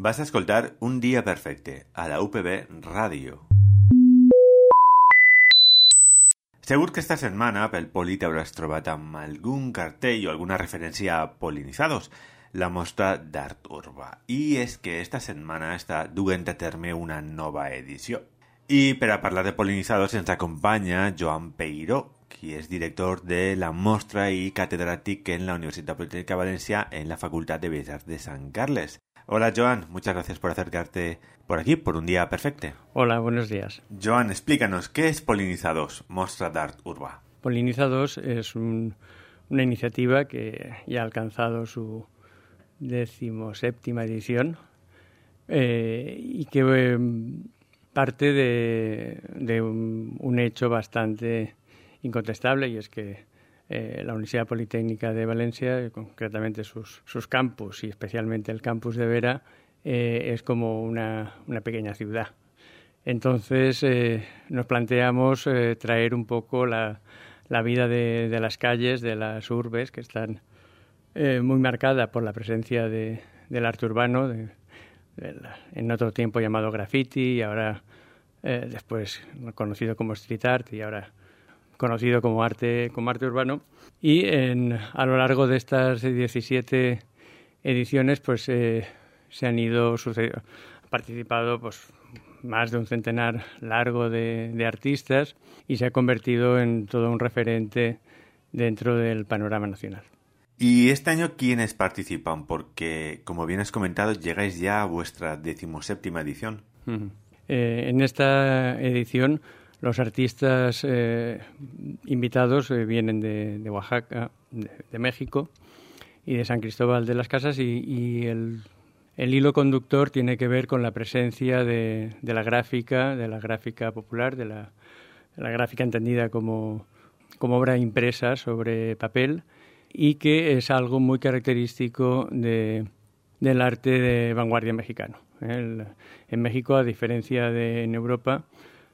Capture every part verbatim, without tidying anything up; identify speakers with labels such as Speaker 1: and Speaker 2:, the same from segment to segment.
Speaker 1: Vas a escoltar Un dia perfecte a la U P B Ràdio. Segur que esta setmana pel Poli t'hauràs trobat amb algun cartell o alguna referència a Polinizados, la mostra d'art urbà. I és que esta setmana està duent a terme una nova edició. I per a parlar de Polinizados ens acompanya Joan Peiró, qui és director de la mostra i catedràtic en la Universitat Politécnica de Valencia en la Facultad de Bellas Artes de San Carles. Hola Joan, muchas gracias por acercarte por aquí, por Un día perfecte.
Speaker 2: Hola, buenos días.
Speaker 1: Joan, explícanos, ¿qué es Polinizados, mostra d'art urbà?
Speaker 2: Polinizados es un, una iniciativa que ya ha alcanzado su decimoséptima edición eh, y que eh, parte de, de un, un hecho bastante incontestable, y es que eh, la Universidad Politécnica de Valencia, concretamente sus, sus campus y especialmente el campus de Vera, eh, es como una, una pequeña ciudad. Entonces eh, nos planteamos eh, traer un poco la, la vida de, de las calles, de las urbes, que están eh, muy marcadas por la presencia de, del arte urbano, de, de la, en otro tiempo llamado graffiti, y ahora eh, después conocido como street art, y ahora conocido como arte, como arte urbano. Y en, a lo largo de estas diecisiete ediciones pues eh, se han ido sucediendo, ha participado pues más de un centenar largo de, de artistas, y se ha convertido en todo un referente dentro del panorama nacional.
Speaker 1: ¿Y este año quiénes participan? Porque, como bien has comentado, llegáis ya a vuestra decimoséptima edición.
Speaker 2: Uh-huh. Eh, en esta edición los artistas eh, invitados eh, vienen de, de Oaxaca, de, de México y de San Cristóbal de las Casas, y, y el, el hilo conductor tiene que ver con la presencia de, de la gráfica, de la gráfica popular, de la, de la gráfica entendida como, como obra impresa sobre papel, y que es algo muy característico de, del arte de vanguardia mexicano. El, en México, a diferencia de en Europa,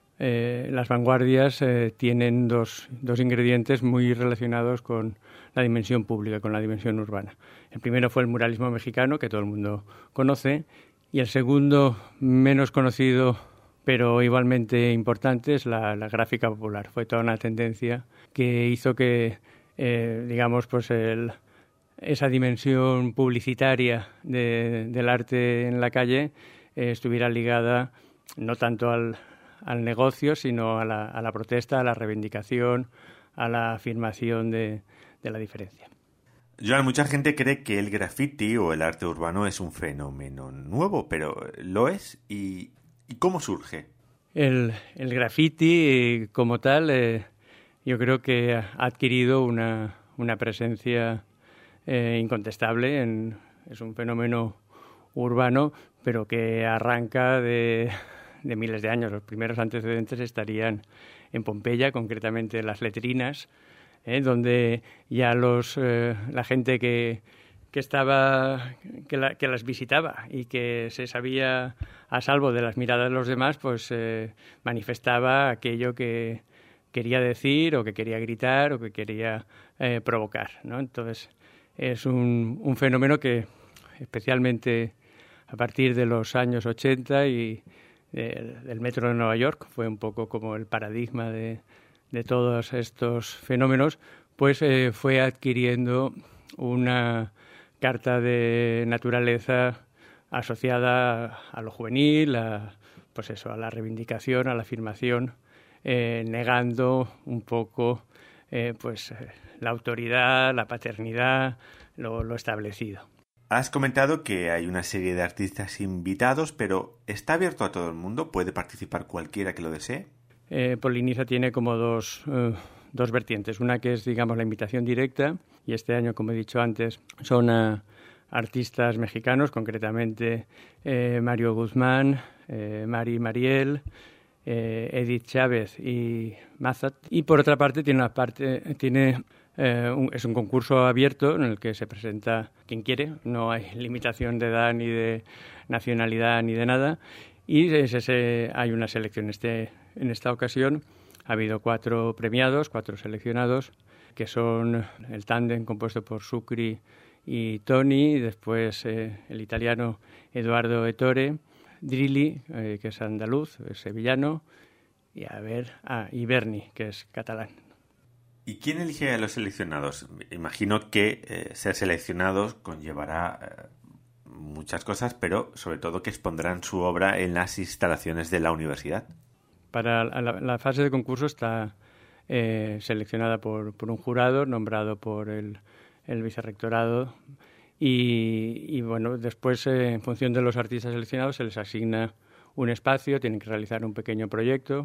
Speaker 2: Eh, las vanguardias eh, tienen dos, dos ingredientes muy relacionados con la dimensión pública, con la dimensión urbana. El primero fue el muralismo mexicano, que todo el mundo conoce, y el segundo, menos conocido, pero igualmente importante, es la, la gráfica popular. Fue toda una tendencia que hizo que, eh, digamos, pues el, esa dimensión publicitaria de, del arte en la calle eh, estuviera ligada no tanto al al negocio, sino a la, a la protesta, a la reivindicación, a la afirmación de, de la diferencia.
Speaker 1: Joan, mucha gente cree que el graffiti o el arte urbano es un fenómeno nuevo, pero ¿lo es? ¿Y, y cómo surge?
Speaker 2: El, el graffiti, como tal, eh, yo creo que ha adquirido una, una presencia eh, incontestable. En, es un fenómeno urbano, pero que arranca de de miles de años. Los primeros antecedentes estarían en Pompeya, concretamente las letrinas, ¿eh? donde ya los eh, la gente que, que estaba que, la, que las visitaba y que se sabía a salvo de las miradas de los demás, pues eh, manifestaba aquello que quería decir o que quería gritar o que quería eh, provocar, ¿no? Entonces es un, un fenómeno que, especialmente a partir de los años ochenta y del metro de Nueva York, fue un poco como el paradigma de, de todos estos fenómenos, pues eh, fue adquiriendo una carta de naturaleza asociada a lo juvenil, a, pues eso, a la reivindicación, a la afirmación, eh, negando un poco eh, pues eh, la autoridad, la paternidad, lo, lo establecido.
Speaker 1: Has comentado que hay una serie de artistas invitados, pero ¿está abierto a todo el mundo? ¿Puede participar cualquiera que lo desee?
Speaker 2: Eh, Poliniza tiene como dos, uh, dos vertientes. Una que es, digamos, la invitación directa, y este año, como he dicho antes, son uh, artistas mexicanos, concretamente eh, Mario Guzmán, eh, Mari Mariel, eh, Edith Chávez y Mazat. Y por otra parte tiene una parte, tiene Eh, un, es un concurso abierto en el que se presenta quien quiere, no hay limitación de edad ni de nacionalidad ni de nada, y es ese, hay una selección. Este, en esta ocasión ha habido cuatro premiados, cuatro seleccionados, que son el tándem compuesto por Sucri y Toni, después eh, el italiano Eduardo Ettore, Drilli, eh, que es andaluz, es sevillano, y a ver, ah, y Berni, que es catalán.
Speaker 1: ¿Y quién elige a los seleccionados? Imagino que eh, ser seleccionados conllevará eh, muchas cosas, pero sobre todo que expondrán su obra en las instalaciones de la universidad.
Speaker 2: Para la, la fase de concurso está eh, seleccionada por, por un jurado nombrado por el, el vicerrectorado y, y bueno, después eh, en función de los artistas seleccionados se les asigna un espacio, tienen que realizar un pequeño proyecto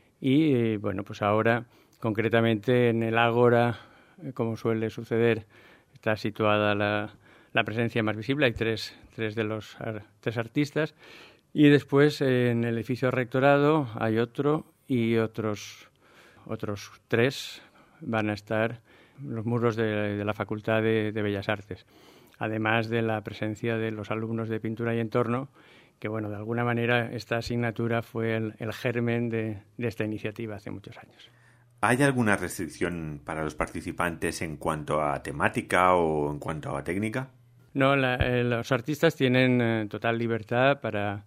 Speaker 2: y eh, bueno, pues ahora concretamente en el Ágora, como suele suceder, está situada la, la presencia más visible. Hay tres, tres de los tres artistas. Y después en el edificio rectorado hay otro y otros, otros tres van a estar en los muros de, de la Facultad de, de Bellas Artes. Además de la presencia de los alumnos de Pintura y Entorno, que bueno, de alguna manera esta asignatura fue el, el germen de, de esta iniciativa hace muchos años.
Speaker 1: ¿Hay alguna restricción para los participantes en cuanto a temática o en cuanto a técnica?
Speaker 2: No, la, eh, los artistas tienen eh, total libertad para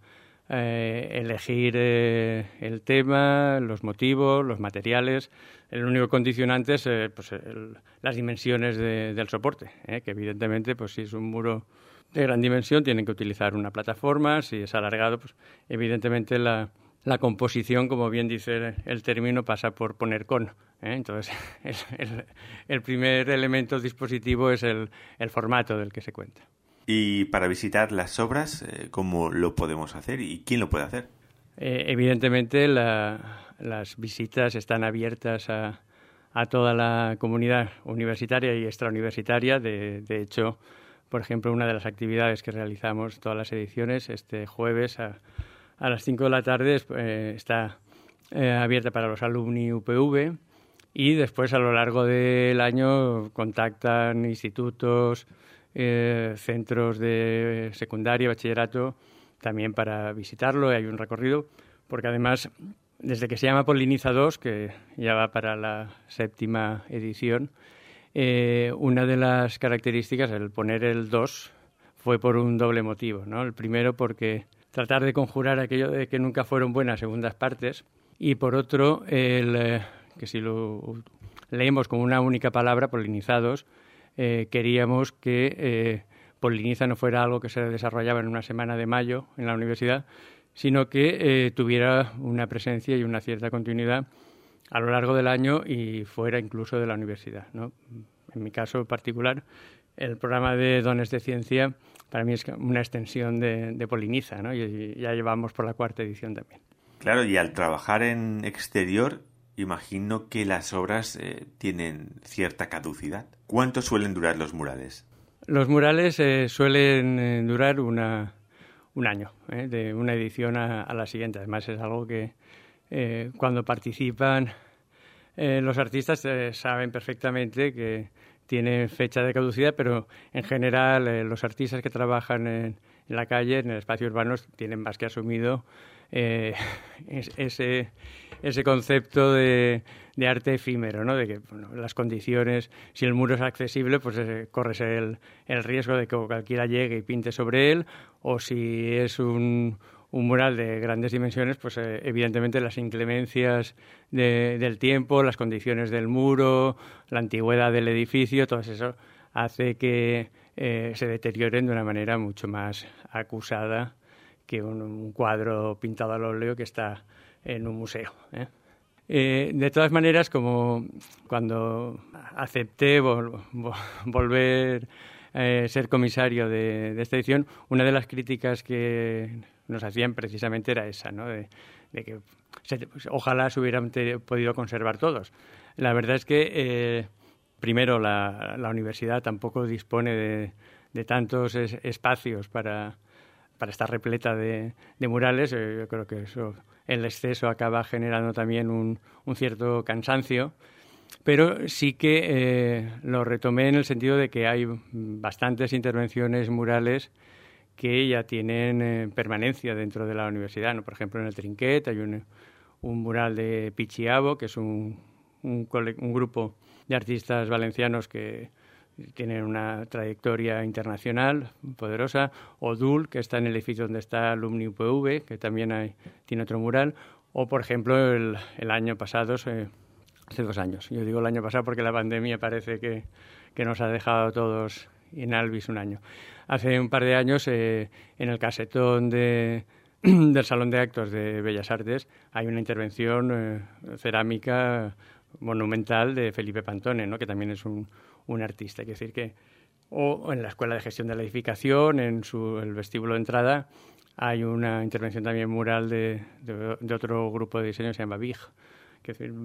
Speaker 2: eh, elegir eh, el tema, los motivos, los materiales. El único condicionante es eh, pues, el, las dimensiones de, del soporte, eh, que evidentemente, pues si es un muro de gran dimensión, tienen que utilizar una plataforma. Si es alargado, pues evidentemente la La composición, como bien dice el término, pasa por poner con. ¿eh? Entonces, el, el, el primer elemento dispositivo es el, el formato del que se cuenta.
Speaker 1: Y para visitar las obras, ¿cómo lo podemos hacer y quién lo puede hacer?
Speaker 2: Eh, evidentemente, la, las visitas están abiertas a, a toda la comunidad universitaria y extrauniversitaria. De, de hecho, por ejemplo, una de las actividades que realizamos todas las ediciones, este jueves a A las cinco de la tarde eh, está eh, abierta para los alumni U P V y después a lo largo del año contactan institutos, eh, centros de secundaria, bachillerato, también para visitarlo. Hay un recorrido, porque además, desde que se llama Poliniza dos, que ya va para la séptima edición, eh, una de las características, el poner el dos, fue por un doble motivo, ¿no? El primero porque tratar de conjurar aquello de que nunca fueron buenas segundas partes y por otro, el, eh, que si lo leemos como una única palabra, polinizados, eh, queríamos que eh, Poliniza no fuera algo que se desarrollaba en una semana de mayo en la universidad, sino que eh, tuviera una presencia y una cierta continuidad a lo largo del año y fuera incluso de la universidad, ¿no? En mi caso particular, el programa de Dones de Ciencia para mí es una extensión de, de Poliniza, ¿no? Y ya llevamos por la cuarta edición también.
Speaker 1: Claro, y al trabajar en exterior, imagino que las obras eh, tienen cierta caducidad. ¿Cuánto suelen durar los murales?
Speaker 2: Los murales eh, suelen eh, durar una, un año, ¿eh? De una edición a, a la siguiente. Además es algo que eh, cuando participan eh, los artistas eh, saben perfectamente que tiene fecha de caducidad, pero en general eh, los artistas que trabajan en, en la calle, en el espacio urbano, tienen más que asumido eh, ese, ese concepto de, de arte efímero, ¿no? De que bueno, las condiciones, si el muro es accesible, pues eh, corres el, el riesgo de que cualquiera llegue y pinte sobre él, o si es un un mural de grandes dimensiones, pues eh, evidentemente las inclemencias de, del tiempo, las condiciones del muro, la antigüedad del edificio, todo eso hace que eh, se deterioren de una manera mucho más acusada que un, un cuadro pintado al óleo que está en un museo, ¿eh? Eh, de todas maneras, como cuando acepté vol- vol- volver a eh, ser comisario de, de esta edición, una de las críticas que nos hacían precisamente era esa, ¿no? De, de que se, pues, ojalá se hubieran te, podido conservar todos. La verdad es que, eh, primero, la, la universidad tampoco dispone de, de tantos es, espacios para, para estar repleta de, de murales. Eh, yo creo que eso, el exceso acaba generando también un, un cierto cansancio. Pero sí que eh, lo retomé en el sentido de que hay bastantes intervenciones murales que ya tienen eh, permanencia dentro de la universidad, ¿no? Por ejemplo, en el Trinquet hay un, un mural de Pichiabo, que es un, un, un grupo de artistas valencianos que tienen una trayectoria internacional poderosa, o D U L, que está en el edificio donde está Alumni U P V, que también hay, tiene otro mural, o, por ejemplo, el, el año pasado, eh, hace dos años, yo digo el año pasado porque la pandemia parece que, que nos ha dejado a todos in albis un año. Hace un par de años, eh, en el casetón de, del Salón de Actos de Bellas Artes, hay una intervención eh, cerámica monumental de Felipe Pantone, ¿no?, que también es un, un artista. Quiero decir que, o en la Escuela de Gestión de la Edificación, en su, el vestíbulo de entrada, hay una intervención también mural de, de, de otro grupo de diseño que se llama Big. Quiero decir,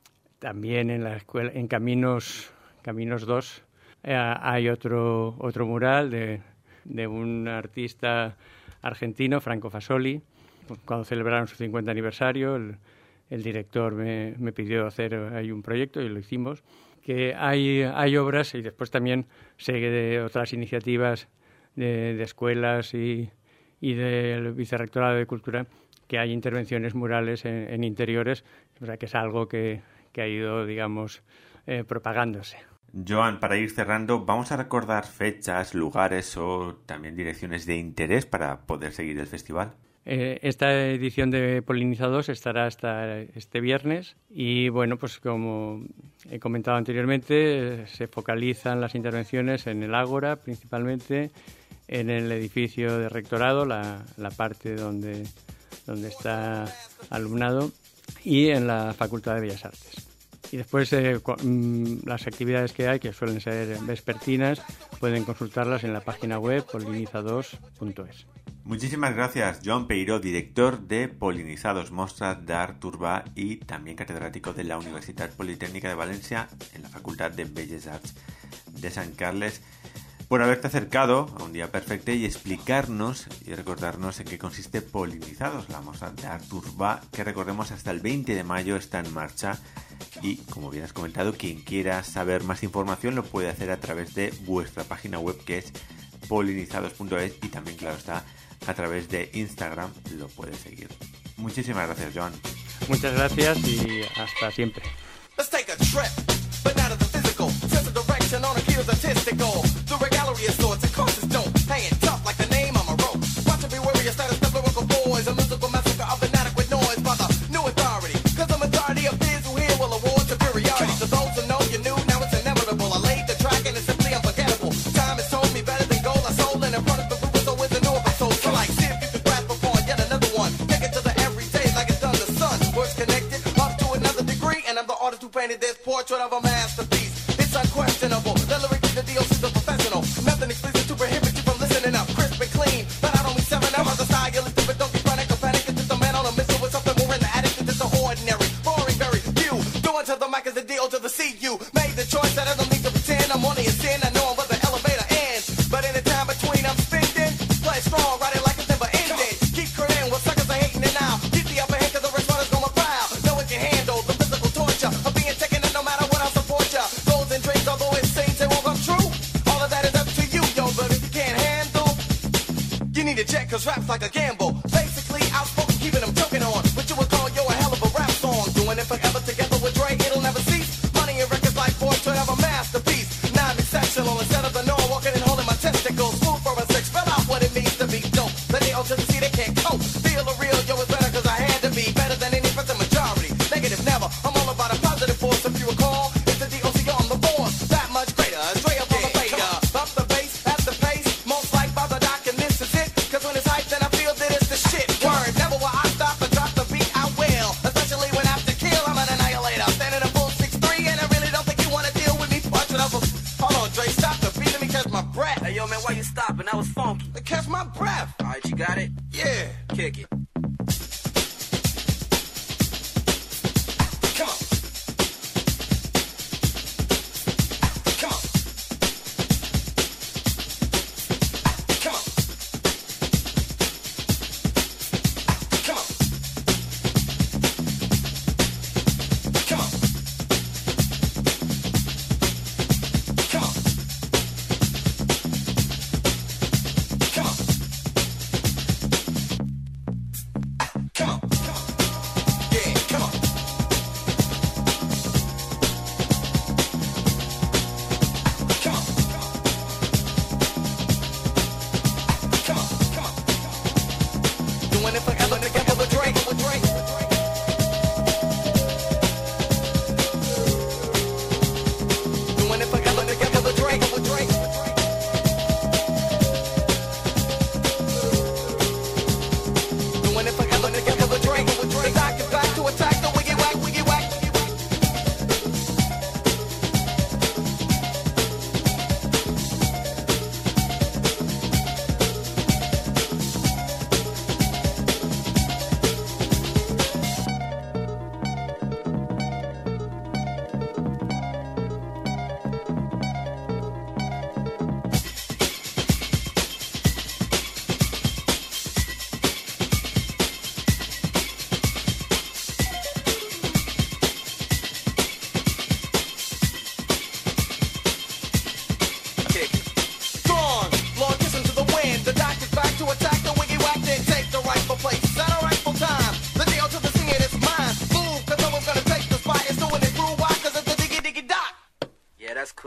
Speaker 2: también en la escuela, en Caminos, Caminos dos, eh, hay otro, otro mural de, de un artista argentino, Franco Fasoli. Cuando celebraron su cincuenta aniversario, el, el director me, me pidió hacer ahí un proyecto y lo hicimos. Que hay, hay obras, y después también sé de otras iniciativas de, de escuelas y, y del Vicerrectorado de Cultura, que hay intervenciones murales en, en interiores, o sea que es algo que, que ha ido, digamos, eh, propagándose.
Speaker 1: Joan, para ir cerrando, vamos a recordar fechas, lugares o también direcciones de interés para poder seguir el festival.
Speaker 2: Eh, esta edición de Polinizados estará hasta este viernes y, bueno, pues como he comentado anteriormente, eh, se focalizan las intervenciones en el Ágora principalmente, en el edificio de rectorado, la, la parte donde, donde está alumnado, y en la Facultad de Bellas Artes. Y después eh, las actividades que hay, que suelen ser vespertinas, pueden consultarlas en la página web polinizados punto es.
Speaker 1: Muchísimas gracias, Joan Peiró, director de Polinizados, Mostra d'Art Urbà y también catedrático de la Universitat Politécnica de Valencia en la Facultad de Bellas Arts de Sant Carles, por haberte acercado a un día perfecto y explicarnos y recordarnos en qué consiste Polinizados, la Mostra d'Art Urbà, que recordemos hasta el veinte de mayo está en marcha. Y, como bien has comentado, quien quiera saber más información lo puede hacer a través de vuestra página web, que es polinizados punto es, y también, claro está, a través de Instagram lo puedes seguir. Muchísimas gracias, Joan.
Speaker 2: Muchas gracias y hasta siempre.
Speaker 3: Let's take a trip, but not of the physical. Sense of direction on a heels artistical. Through a gallery of sorts and courses don't. Hanging tough like the name on my rope. Watch it be warrior status, the lyrical boys. A musical massacre of inadequate noise by the new authority. Cause the majority of peers who hear will award superiority. To those who know you knew, now it's inevitable. I laid the track and it's simply unforgettable. Time has told me better than gold. I sold in front of the roof, so it's a new episode. So like, see if you can grasp upon yet another one. Take it to the everyday like it's done the sun. Words connected up to another degree, and I'm the artist who painted this portrait of a masterpiece. It's unquestionable. The lyrics the D O C's a professional. Nothing explicit to prohibit you from listening up. Crisp and clean, but I don't mean seven up. The style is different, don't be frantic or panic. It's just a man on a mission with something more in the attic than just the ordinary. Boring, very few. Doing to the mic is the D O to the C U. Made the choice that I don't need to pretend. I'm only a sin. I know I'm where the elevator ends. But in the time between, I'm spending. Play strong, ride it like it's never ending. Keep creating what suckers are hating it now. Get the upper hand cause the rest runners gonna proud. Know it can handle the physical torture of being taken in no matter what I'll support ya. Goals and dreams, although it seems they won't come true. All of that is up to you, yo, but if you can't handle, you need a check cause rap's like a gamble. Basically, outspoken, keeping them choking on. What you would call, yo, a hell of a rap song. Doing it forever together with Dre, it'll never cease. Money and records like portrait of a masterpiece. Non-exceptional, instead of the norm, walking and holding my testicles. Smooth for a six, spell out what it means to be dope. Let the to the C, they can't cope. Feel the real, yo, it's better cause I had to be. Better than any percent majority. Negative never, I'm all about a positive force. If you recall, it's the D O C on the force. That much greater, straight up on the fader. Up the bass, at the pace, most like by the doc, and this is it. Cause when it's hype, then I feel that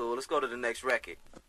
Speaker 4: cool. Let's go to the next record.